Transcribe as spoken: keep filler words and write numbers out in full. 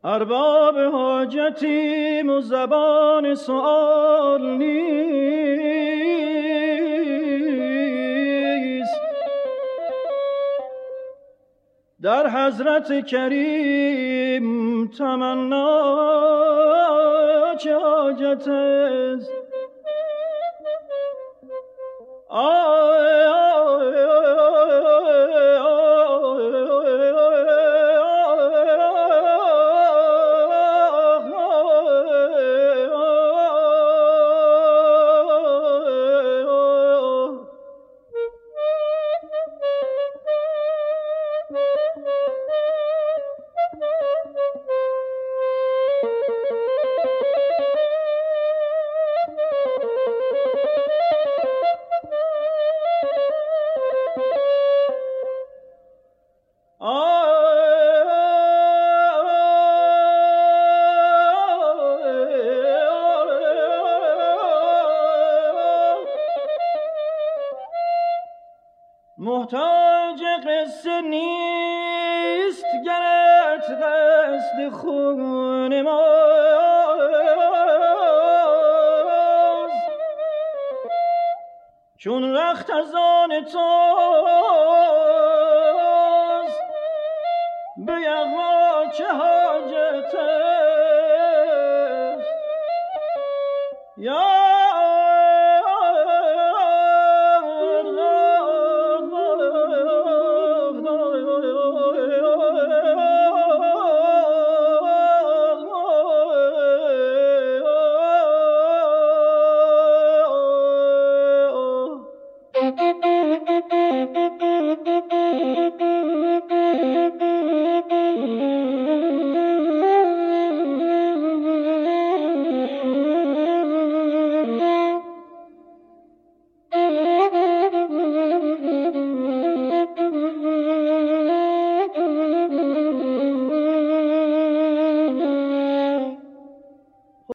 ارباب حاجتیم و زبان سؤال نیست، در حضرت کریم تمنا چه حاجت است. آی آی محتاج قصه نیست گرت دست خون ماست، چون رخت از آن توست به یغما چه حاجت است.